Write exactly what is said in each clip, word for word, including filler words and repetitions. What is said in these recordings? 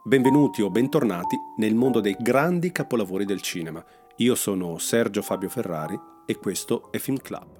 Benvenuti o bentornati nel mondo dei grandi capolavori del cinema. Io sono Sergio Fabio Ferrari e questo è Film Club.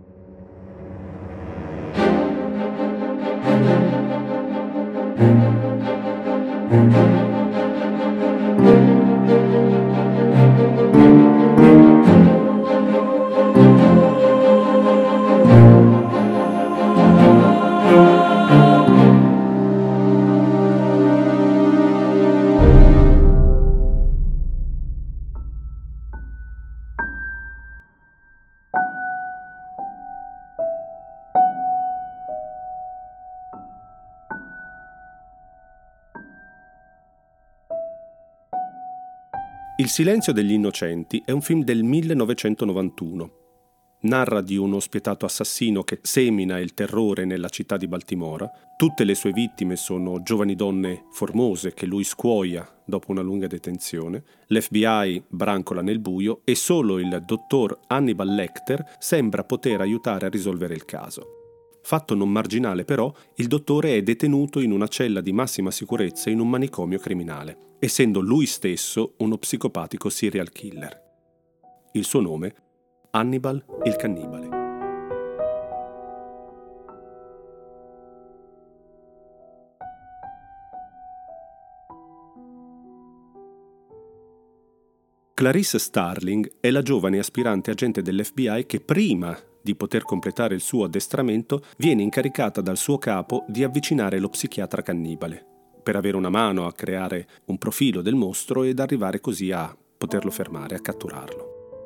Il silenzio degli innocenti è un film del millenovecentonovantuno. Narra di uno spietato assassino che semina il terrore nella città di Baltimora. Tutte le sue vittime sono giovani donne formose che lui scuoia dopo una lunga detenzione. L'F B I brancola nel buio e solo il dottor Hannibal Lecter sembra poter aiutare a risolvere il caso. Fatto non marginale però, il dottore è detenuto in una cella di massima sicurezza in un manicomio criminale, essendo lui stesso uno psicopatico serial killer. Il suo nome? Hannibal il cannibale. Clarice Starling è la giovane aspirante agente dell'F B I che prima di poter completare il suo addestramento viene incaricata dal suo capo di avvicinare lo psichiatra cannibale, per avere una mano a creare un profilo del mostro ed arrivare così a poterlo fermare, a catturarlo.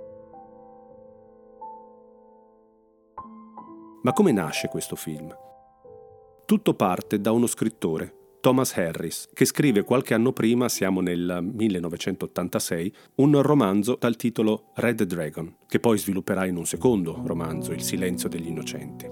Ma come nasce questo film? Tutto parte da uno scrittore, Thomas Harris, che scrive qualche anno prima, siamo nel millenovecentottantasei, un romanzo dal titolo Red Dragon, che poi svilupperà in un secondo romanzo, Il silenzio degli innocenti.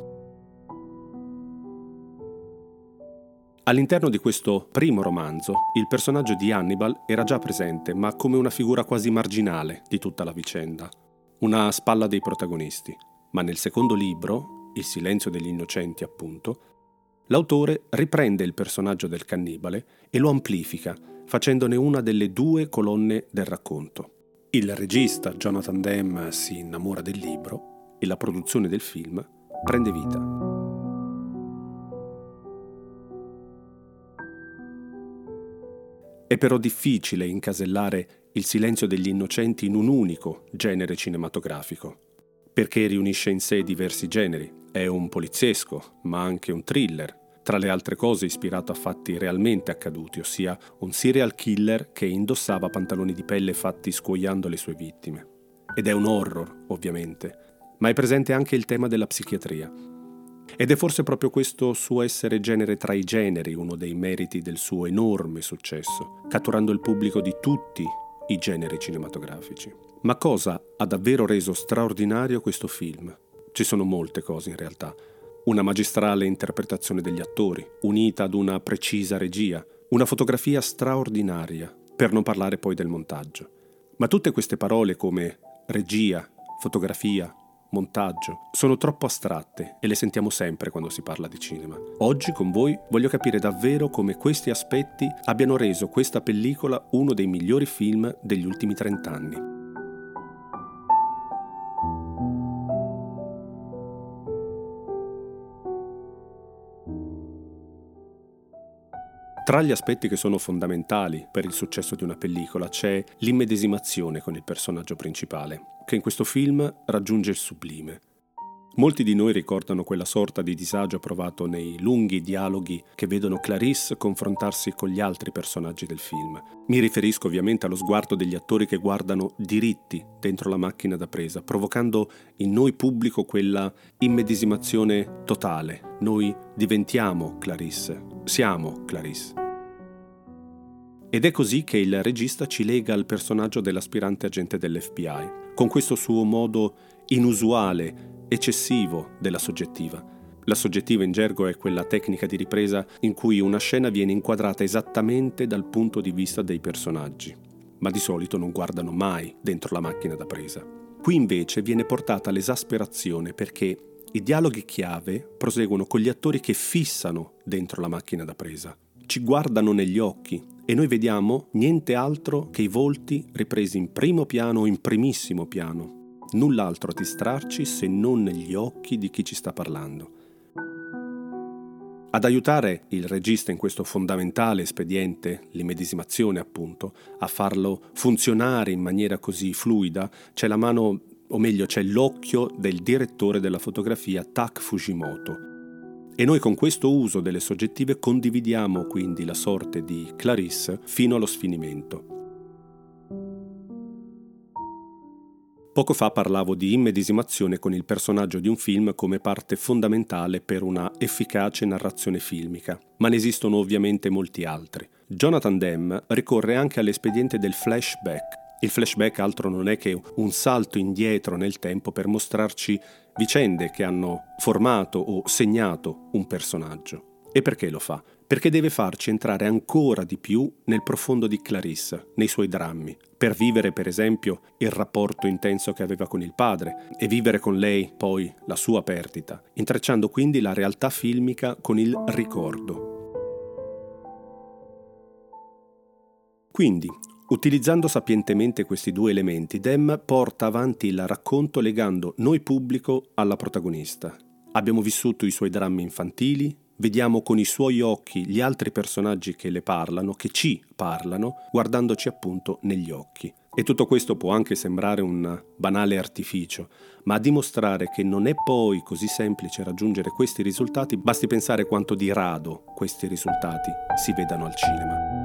All'interno di questo primo romanzo, il personaggio di Hannibal era già presente, ma come una figura quasi marginale di tutta la vicenda, una spalla dei protagonisti. Ma nel secondo libro, Il silenzio degli innocenti appunto, l'autore riprende il personaggio del cannibale e lo amplifica, facendone una delle due colonne del racconto. Il regista Jonathan Demme si innamora del libro e la produzione del film prende vita. È però difficile incasellare Il silenzio degli innocenti in un unico genere cinematografico, perché riunisce in sé diversi generi. È un poliziesco, ma anche un thriller, tra le altre cose ispirato a fatti realmente accaduti, ossia un serial killer che indossava pantaloni di pelle fatti scuoiando le sue vittime. Ed è un horror, ovviamente, ma è presente anche il tema della psichiatria. Ed è forse proprio questo suo essere genere tra i generi uno dei meriti del suo enorme successo, catturando il pubblico di tutti i generi cinematografici. Ma cosa ha davvero reso straordinario questo film? Ci sono molte cose in realtà. Una magistrale interpretazione degli attori, unita ad una precisa regia, una fotografia straordinaria, per non parlare poi del montaggio. Ma tutte queste parole come regia, fotografia, montaggio, sono troppo astratte e le sentiamo sempre quando si parla di cinema. Oggi con voi voglio capire davvero come questi aspetti abbiano reso questa pellicola uno dei migliori film degli ultimi trent'anni. Tra gli aspetti che sono fondamentali per il successo di una pellicola c'è l'immedesimazione con il personaggio principale, che in questo film raggiunge il sublime. Molti di noi ricordano quella sorta di disagio provato nei lunghi dialoghi che vedono Clarice confrontarsi con gli altri personaggi del film. Mi riferisco ovviamente allo sguardo degli attori che guardano diritti dentro la macchina da presa, provocando in noi pubblico quella immedesimazione totale. Noi diventiamo Clarice, siamo Clarice. Ed è così che il regista ci lega al personaggio dell'aspirante agente dell'F B I, con questo suo modo inusuale, eccessivo della soggettiva. La soggettiva in gergo è quella tecnica di ripresa in cui una scena viene inquadrata esattamente dal punto di vista dei personaggi, ma di solito non guardano mai dentro la macchina da presa. Qui invece viene portata l'esasperazione perché i dialoghi chiave proseguono con gli attori che fissano dentro la macchina da presa, ci guardano negli occhi e noi vediamo niente altro che i volti ripresi in primo piano o in primissimo piano. Null'altro a distrarci se non gli occhi di chi ci sta parlando. Ad aiutare il regista in questo fondamentale espediente, l'immedesimazione appunto, a farlo funzionare in maniera così fluida, c'è la mano, o meglio c'è l'occhio del direttore della fotografia Tak Fujimoto. E noi con questo uso delle soggettive condividiamo quindi la sorte di Clarisse fino allo sfinimento. Poco fa parlavo di immedesimazione con il personaggio di un film come parte fondamentale per una efficace narrazione filmica, ma ne esistono ovviamente molti altri. Jonathan Demme ricorre anche all'espediente del flashback. Il flashback altro non è che un salto indietro nel tempo per mostrarci vicende che hanno formato o segnato un personaggio. E perché lo fa? Perché deve farci entrare ancora di più nel profondo di Clarisse, nei suoi drammi, per vivere per esempio il rapporto intenso che aveva con il padre e vivere con lei poi la sua perdita, intrecciando quindi la realtà filmica con il ricordo. Quindi, utilizzando sapientemente questi due elementi, Demme porta avanti il racconto legando noi pubblico alla protagonista. Abbiamo vissuto i suoi drammi infantili, vediamo con i suoi occhi gli altri personaggi che le parlano, che ci parlano, guardandoci appunto negli occhi. E tutto questo può anche sembrare un banale artificio, ma a dimostrare che non è poi così semplice raggiungere questi risultati, basti pensare quanto di rado questi risultati si vedano al cinema.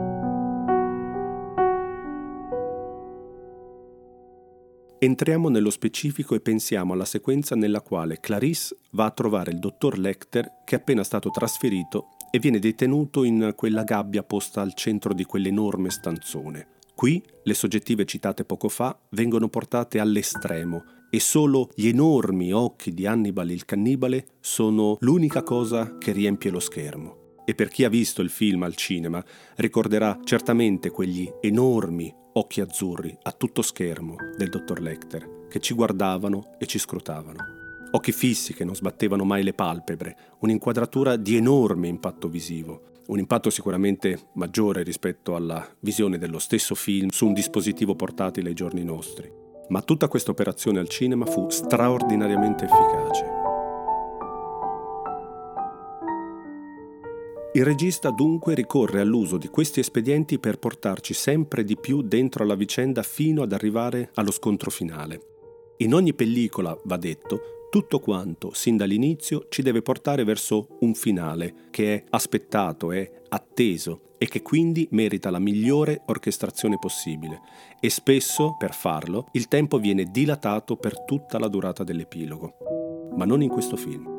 Entriamo nello specifico e pensiamo alla sequenza nella quale Clarisse va a trovare il dottor Lecter che è appena stato trasferito e viene detenuto in quella gabbia posta al centro di quell'enorme stanzone. Qui le soggettive citate poco fa vengono portate all'estremo e solo gli enormi occhi di Hannibal il cannibale sono l'unica cosa che riempie lo schermo. E per chi ha visto il film al cinema ricorderà certamente quegli enormi occhi azzurri a tutto schermo del dottor Lecter che ci guardavano e ci scrutavano. Occhi fissi che non sbattevano mai le palpebre, un'inquadratura di enorme impatto visivo, un impatto sicuramente maggiore rispetto alla visione dello stesso film su un dispositivo portatile ai giorni nostri. Ma tutta questa operazione al cinema fu straordinariamente efficace. Il regista dunque ricorre all'uso di questi espedienti per portarci sempre di più dentro alla vicenda fino ad arrivare allo scontro finale. In ogni pellicola, va detto, tutto quanto, sin dall'inizio, ci deve portare verso un finale che è aspettato, è atteso e che quindi merita la migliore orchestrazione possibile. E spesso, per farlo, il tempo viene dilatato per tutta la durata dell'epilogo. Ma non in questo film.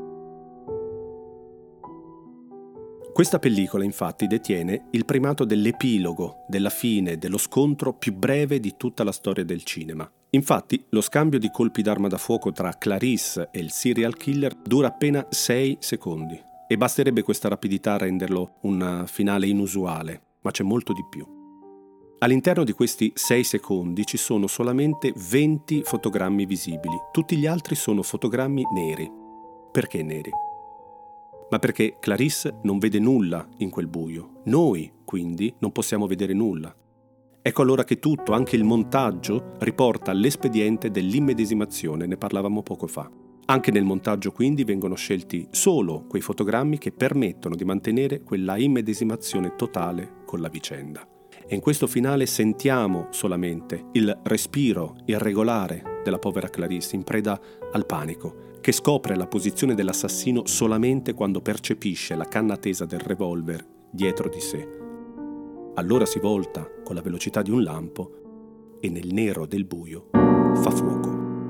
Questa pellicola infatti detiene il primato dell'epilogo, della fine, dello scontro più breve di tutta la storia del cinema. Infatti lo scambio di colpi d'arma da fuoco tra Clarisse e il serial killer dura appena sei secondi e basterebbe questa rapidità a renderlo un finale inusuale, ma c'è molto di più. All'interno di questi sei secondi ci sono solamente venti fotogrammi visibili, tutti gli altri sono fotogrammi neri. Perché neri? Ma perché Clarisse non vede nulla in quel buio. Noi, quindi, non possiamo vedere nulla. Ecco allora che tutto, anche il montaggio, riporta all'espediente dell'immedesimazione, ne parlavamo poco fa. Anche nel montaggio, quindi, vengono scelti solo quei fotogrammi che permettono di mantenere quella immedesimazione totale con la vicenda. E in questo finale sentiamo solamente il respiro irregolare della povera Clarisse in preda al panico, che scopre la posizione dell'assassino solamente quando percepisce la canna tesa del revolver dietro di sé. Allora si volta con la velocità di un lampo e nel nero del buio fa fuoco.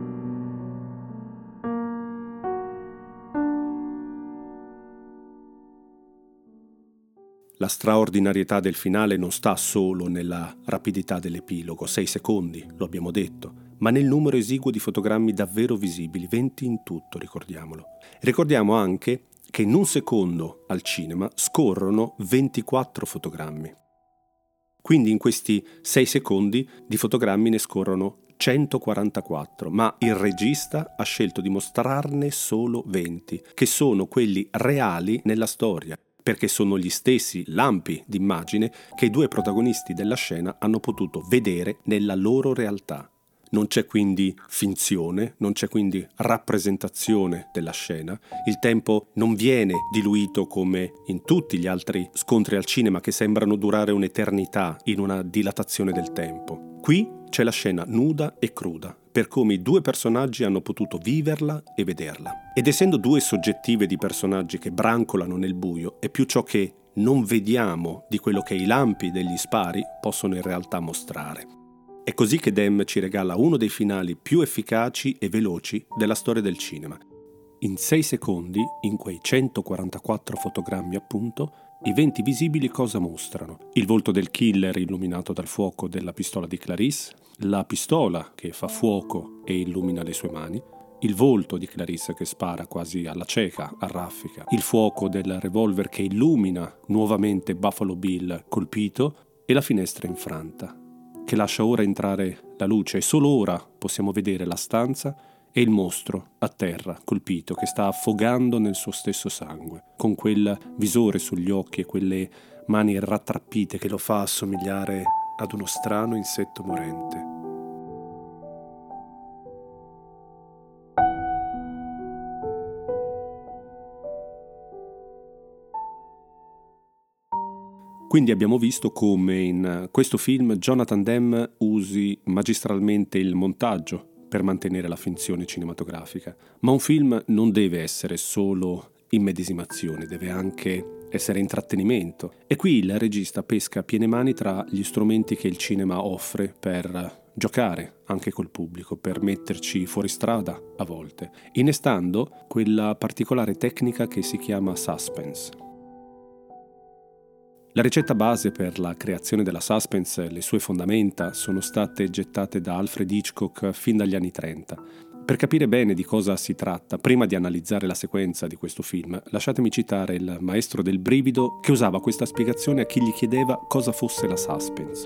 La straordinarietà del finale non sta solo nella rapidità dell'epilogo, sei secondi, lo abbiamo detto, ma nel numero esiguo di fotogrammi davvero visibili, venti in tutto, ricordiamolo. Ricordiamo anche che in un secondo al cinema scorrono ventiquattro fotogrammi. Quindi in questi sei secondi di fotogrammi ne scorrono centoquarantaquattro, ma il regista ha scelto di mostrarne solo venti, che sono quelli reali nella storia. perché sono gli stessi lampi d'immagine che i due protagonisti della scena hanno potuto vedere nella loro realtà. Non c'è quindi finzione, non c'è quindi rappresentazione della scena, il tempo non viene diluito come in tutti gli altri scontri al cinema che sembrano durare un'eternità in una dilatazione del tempo. Qui c'è la scena nuda e cruda, per come i due personaggi hanno potuto viverla e vederla. Ed essendo due soggettive di personaggi che brancolano nel buio, è più ciò che non vediamo di quello che i lampi degli spari possono in realtà mostrare. È così che Dem ci regala uno dei finali più efficaci e veloci della storia del cinema. In sei secondi, in quei centoquarantaquattro fotogrammi appunto, i venti visibili cosa mostrano? Il volto del killer illuminato dal fuoco della pistola di Clarisse, la pistola che fa fuoco e illumina le sue mani, il volto di Clarisse che spara quasi alla cieca, a raffica, il fuoco del revolver che illumina nuovamente Buffalo Bill colpito e la finestra infranta, che lascia ora entrare la luce e solo ora possiamo vedere la stanza e il mostro a terra, colpito, che sta affogando nel suo stesso sangue, con quel visore sugli occhi e quelle mani rattrappite che lo fa assomigliare ad uno strano insetto morente. Quindi abbiamo visto come in questo film Jonathan Demme usi magistralmente il montaggio per mantenere la finzione cinematografica. Ma un film non deve essere solo immedesimazione, deve anche essere intrattenimento. E qui il regista pesca a piene mani tra gli strumenti che il cinema offre per giocare anche col pubblico, per metterci fuori strada a volte, innestando quella particolare tecnica che si chiama suspense. La ricetta base per la creazione della suspense e le sue fondamenta sono state gettate da Alfred Hitchcock fin dagli anni trenta. Per capire bene di cosa si tratta, prima di analizzare la sequenza di questo film, lasciatemi citare il maestro del brivido che usava questa spiegazione a chi gli chiedeva cosa fosse la suspense.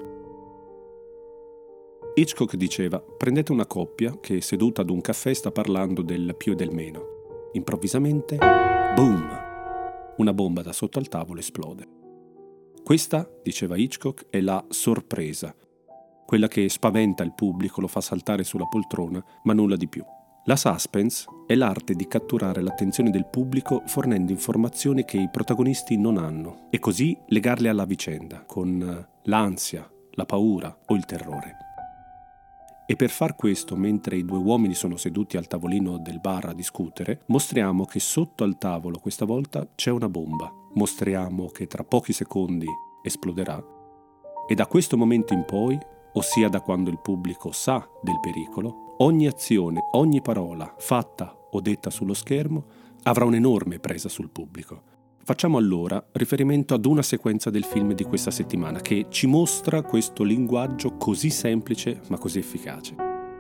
Hitchcock diceva: prendete una coppia che seduta ad un caffè sta parlando del più e del meno. Improvvisamente, boom! Una bomba da sotto al tavolo esplode. Questa, diceva Hitchcock, è la sorpresa, quella che spaventa il pubblico, lo fa saltare sulla poltrona, ma nulla di più. La suspense è l'arte di catturare l'attenzione del pubblico fornendo informazioni che i protagonisti non hanno e così legarle alla vicenda, con l'ansia, la paura o il terrore. E per far questo, mentre i due uomini sono seduti al tavolino del bar a discutere, mostriamo che sotto al tavolo questa volta c'è una bomba. Mostriamo che tra pochi secondi esploderà e da questo momento in poi, ossia da quando il pubblico sa del pericolo, ogni azione, ogni parola fatta o detta sullo schermo avrà un'enorme presa sul pubblico. Facciamo allora riferimento ad una sequenza del film di questa settimana che ci mostra questo linguaggio così semplice ma così efficace.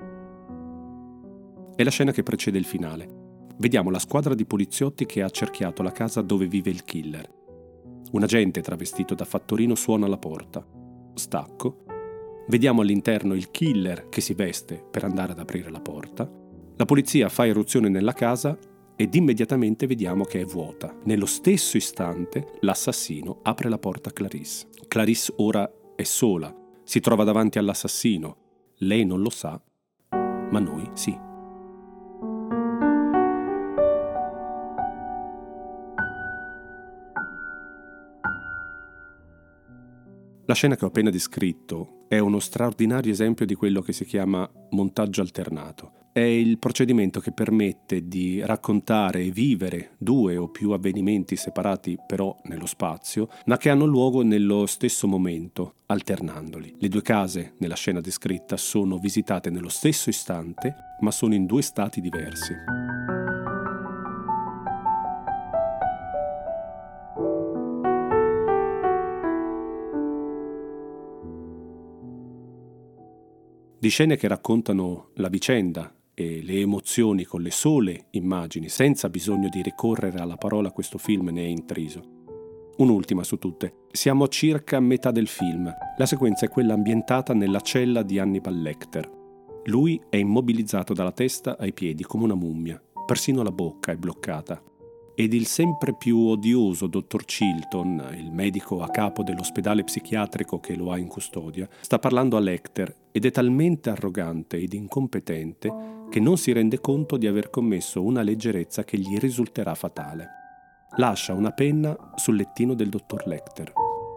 È la scena che precede il finale. Vediamo la squadra di poliziotti che ha accerchiato la casa dove vive il killer. Un agente travestito da fattorino suona alla porta. Stacco. Vediamo all'interno il killer che si veste per andare ad aprire la porta. La polizia fa irruzione nella casa ed immediatamente vediamo che è vuota. Nello stesso istante l'assassino apre la porta a Clarisse. Clarisse ora è sola, si trova davanti all'assassino. Lei non lo sa, ma noi sì. La scena che ho appena descritto è uno straordinario esempio di quello che si chiama montaggio alternato. È il procedimento che permette di raccontare e vivere due o più avvenimenti separati però nello spazio, ma che hanno luogo nello stesso momento, alternandoli. Le due case nella scena descritta sono visitate nello stesso istante, ma sono in due stati diversi. Di scene che raccontano la vicenda e le emozioni con le sole immagini, senza bisogno di ricorrere alla parola, questo film ne è intriso. Un'ultima su tutte. Siamo a circa metà del film. La sequenza è quella ambientata nella cella di Hannibal Lecter. Lui è immobilizzato dalla testa ai piedi come una mummia. Persino la bocca è bloccata. ed il sempre più odioso dottor Chilton, il medico a capo dell'ospedale psichiatrico che lo ha in custodia, sta parlando a Lecter ed è talmente arrogante ed incompetente che non si rende conto di aver commesso una leggerezza che gli risulterà fatale. Lascia una penna sul lettino del dottor Lecter.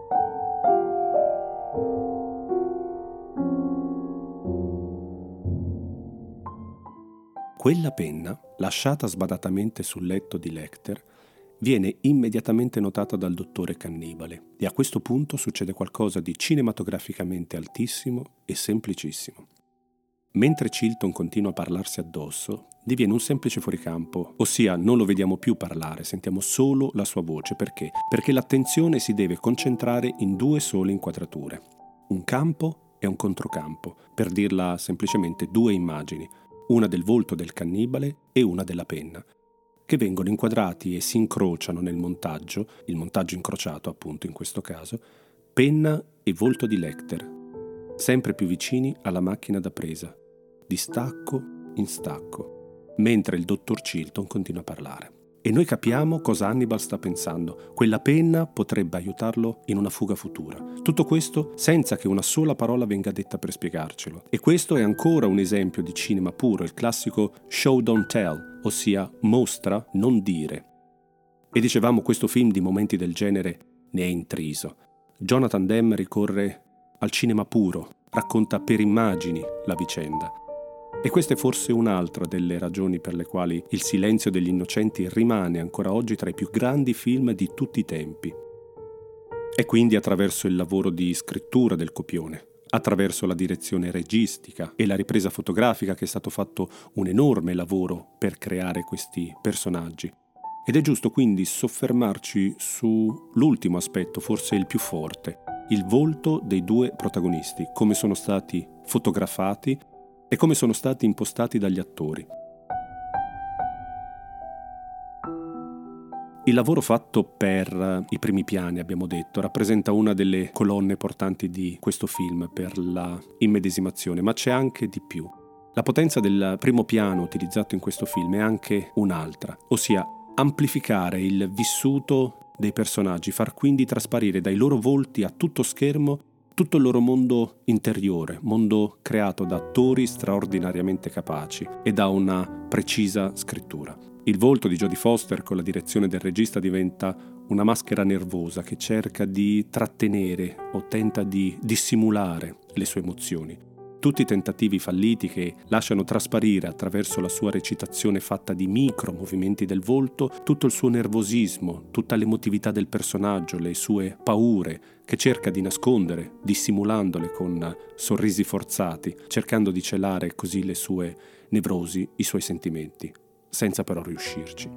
Quella penna, lasciata sbadatamente sul letto di Lecter, viene immediatamente notata dal dottore Cannibale e a questo punto succede qualcosa di cinematograficamente altissimo e semplicissimo. Mentre Chilton continua a parlarsi addosso, diviene un semplice fuoricampo, ossia non lo vediamo più parlare, sentiamo solo la sua voce. Perché? Perché l'attenzione si deve concentrare in due sole inquadrature, un campo e un controcampo, per dirla semplicemente due immagini, una del volto del cannibale e una della penna, che vengono inquadrati e si incrociano nel montaggio, il montaggio incrociato appunto in questo caso, penna e volto di Lecter, sempre più vicini alla macchina da presa, di stacco in stacco, mentre il dottor Chilton continua a parlare. E noi capiamo cosa Hannibal sta pensando. Quella penna potrebbe aiutarlo in una fuga futura. Tutto questo senza che una sola parola venga detta per spiegarcelo. E questo è ancora un esempio di cinema puro, il classico show don't tell, ossia mostra, non dire. E dicevamo, questo film di momenti del genere ne è intriso. Jonathan Demme ricorre al cinema puro, racconta per immagini la vicenda. E questa è forse un'altra delle ragioni per le quali Il silenzio degli innocenti rimane ancora oggi tra i più grandi film di tutti i tempi. È quindi attraverso il lavoro di scrittura del copione, attraverso la direzione registica e la ripresa fotografica che è stato fatto un enorme lavoro per creare questi personaggi. Ed è giusto quindi soffermarci sull'ultimo aspetto, forse il più forte, il volto dei due protagonisti, come sono stati fotografati e come sono stati impostati dagli attori. Il lavoro fatto per i primi piani, abbiamo detto, rappresenta una delle colonne portanti di questo film per la immedesimazione, ma c'è anche di più. La potenza del primo piano utilizzato in questo film è anche un'altra, ossia amplificare il vissuto dei personaggi, far quindi trasparire dai loro volti a tutto schermo tutto il loro mondo interiore, mondo creato da attori straordinariamente capaci e da una precisa scrittura. Il volto di Jodie Foster con la direzione del regista diventa una maschera nervosa che cerca di trattenere o tenta di dissimulare le sue emozioni. Tutti i tentativi falliti che lasciano trasparire attraverso la sua recitazione fatta di micro movimenti del volto tutto il suo nervosismo, tutta l'emotività del personaggio, le sue paure, che cerca di nascondere, dissimulandole con sorrisi forzati, cercando di celare così le sue nevrosi, i suoi sentimenti, senza però riuscirci.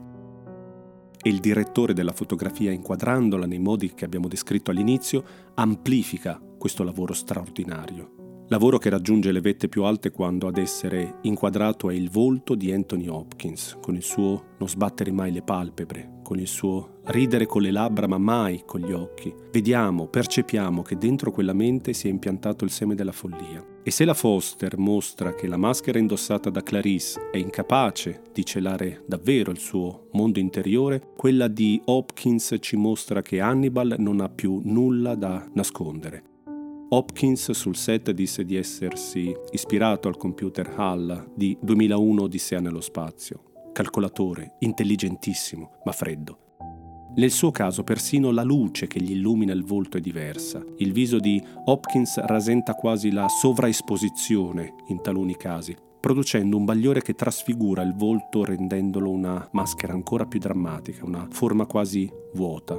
E il direttore della fotografia, inquadrandola nei modi che abbiamo descritto all'inizio, amplifica questo lavoro straordinario. Lavoro che raggiunge le vette più alte quando ad essere inquadrato è il volto di Anthony Hopkins, con il suo non sbattere mai le palpebre, con il suo ridere con le labbra ma mai con gli occhi. Vediamo, percepiamo che dentro quella mente si è impiantato il seme della follia. E se la Foster mostra che la maschera indossata da Clarice è incapace di celare davvero il suo mondo interiore, quella di Hopkins ci mostra che Hannibal non ha più nulla da nascondere. Hopkins sul set disse di essersi ispirato al computer HAL di duemilauno Odissea nello spazio. Calcolatore, intelligentissimo, ma freddo. Nel suo caso persino la luce che gli illumina il volto è diversa. Il viso di Hopkins rasenta quasi la sovraesposizione in taluni casi, producendo un bagliore che trasfigura il volto rendendolo una maschera ancora più drammatica, una forma quasi vuota.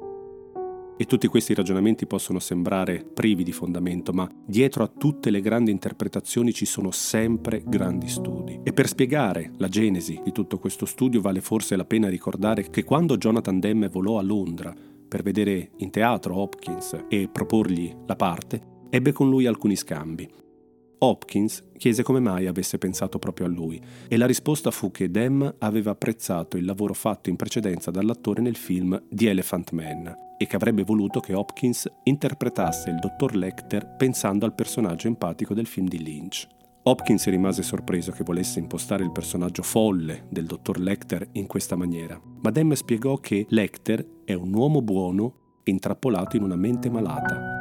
E tutti questi ragionamenti possono sembrare privi di fondamento, ma dietro a tutte le grandi interpretazioni ci sono sempre grandi studi. E per spiegare la genesi di tutto questo studio vale forse la pena ricordare che quando Jonathan Demme volò a Londra per vedere in teatro Hopkins e proporgli la parte, ebbe con lui alcuni scambi. Hopkins chiese come mai avesse pensato proprio a lui e la risposta fu che Demme aveva apprezzato il lavoro fatto in precedenza dall'attore nel film The Elephant Man e che avrebbe voluto che Hopkins interpretasse il dottor Lecter pensando al personaggio empatico del film di Lynch. Hopkins rimase sorpreso che volesse impostare il personaggio folle del dottor Lecter in questa maniera, ma Demme spiegò che Lecter è un uomo buono intrappolato in una mente malata.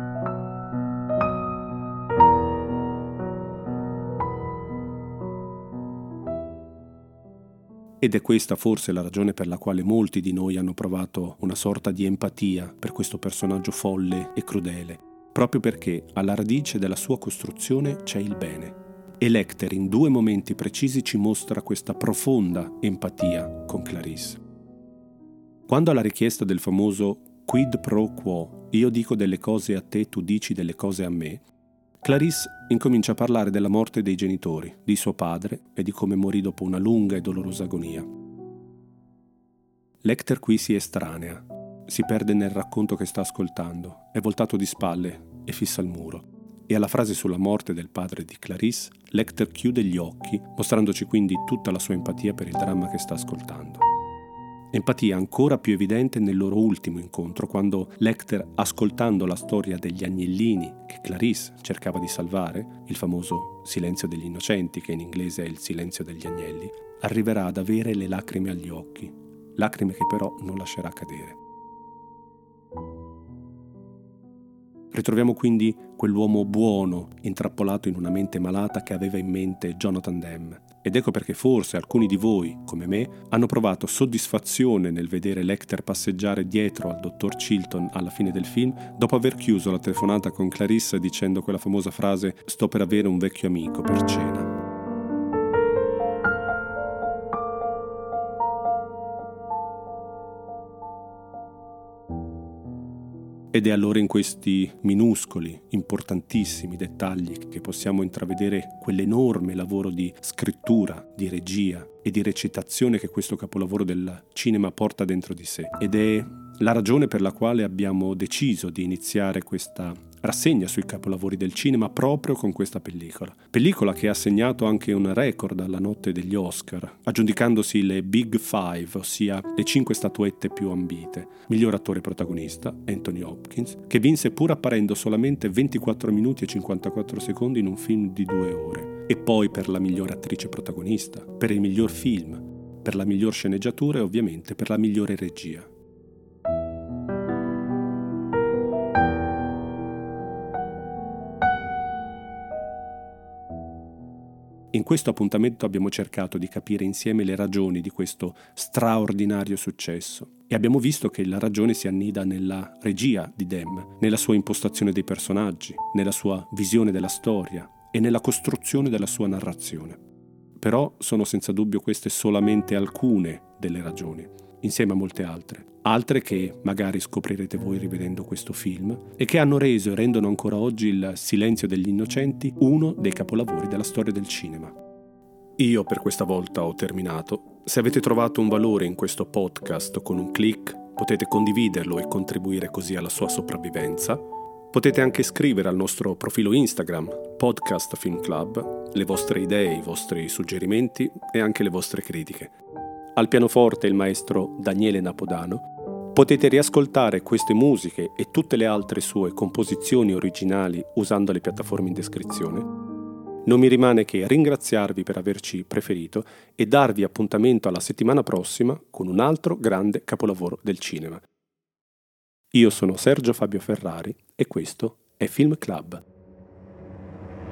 Ed è questa forse la ragione per la quale molti di noi hanno provato una sorta di empatia per questo personaggio folle e crudele, proprio perché alla radice della sua costruzione c'è il bene. E Lecter in due momenti precisi ci mostra questa profonda empatia con Clarisse. Quando alla richiesta del famoso quid pro quo, io dico delle cose a te, tu dici delle cose a me, Clarisse incomincia a parlare della morte dei genitori, di suo padre e di come morì dopo una lunga e dolorosa agonia. Lecter qui si estranea, si perde nel racconto che sta ascoltando, è voltato di spalle e fissa il muro. E alla frase sulla morte del padre di Clarisse, Lecter chiude gli occhi, mostrandoci quindi tutta la sua empatia per il dramma che sta ascoltando. Empatia ancora più evidente nel loro ultimo incontro, quando Lecter, ascoltando la storia degli agnellini che Clarisse cercava di salvare, il famoso silenzio degli innocenti, che in inglese è il silenzio degli agnelli, arriverà ad avere le lacrime agli occhi, lacrime che però non lascerà cadere. Ritroviamo quindi quell'uomo buono, intrappolato in una mente malata che aveva in mente Jonathan Demme. Ed ecco perché forse alcuni di voi, come me, hanno provato soddisfazione nel vedere Lecter passeggiare dietro al dottor Chilton alla fine del film, dopo aver chiuso la telefonata con Clarisse dicendo quella famosa frase «Sto per avere un vecchio amico per cena». Ed è allora in questi minuscoli, importantissimi dettagli che possiamo intravedere quell'enorme lavoro di scrittura, di regia e di recitazione che questo capolavoro del cinema porta dentro di sé. Ed è la ragione per la quale abbiamo deciso di iniziare questa rassegna sui capolavori del cinema proprio con questa pellicola. Pellicola che ha segnato anche un record alla notte degli Oscar, aggiudicandosi le Big Five, ossia le cinque statuette più ambite. Miglior attore protagonista, Anthony Hopkins, che vinse pur apparendo solamente ventiquattro minuti e cinquantaquattro secondi in un film di due ore. E poi per la miglior attrice protagonista, per il miglior film, per la miglior sceneggiatura e ovviamente per la migliore regia. In questo appuntamento abbiamo cercato di capire insieme le ragioni di questo straordinario successo e abbiamo visto che la ragione si annida nella regia di Demme, nella sua impostazione dei personaggi, nella sua visione della storia e nella costruzione della sua narrazione. Però sono senza dubbio queste solamente alcune delle ragioni, insieme a molte altre. Altre che magari scoprirete voi rivedendo questo film e che hanno reso e rendono ancora oggi Il silenzio degli innocenti uno dei capolavori della storia del cinema. Io per questa volta ho terminato. Se avete trovato un valore in questo podcast con un click, potete condividerlo e contribuire così alla sua sopravvivenza. Potete anche scrivere al nostro profilo Instagram, Podcast Film Club, le vostre idee, i vostri suggerimenti e anche le vostre critiche. Al pianoforte il maestro Daniele Napodano. Potete riascoltare queste musiche e tutte le altre sue composizioni originali usando le piattaforme in descrizione. Non mi rimane che ringraziarvi per averci preferito e darvi appuntamento alla settimana prossima con un altro grande capolavoro del cinema. Io sono Sergio Fabio Ferrari e questo è Film Club.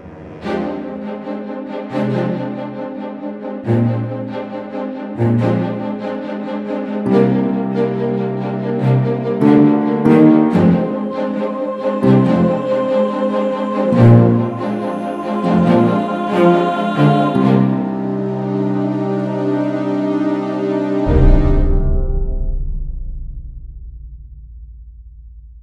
Thank you.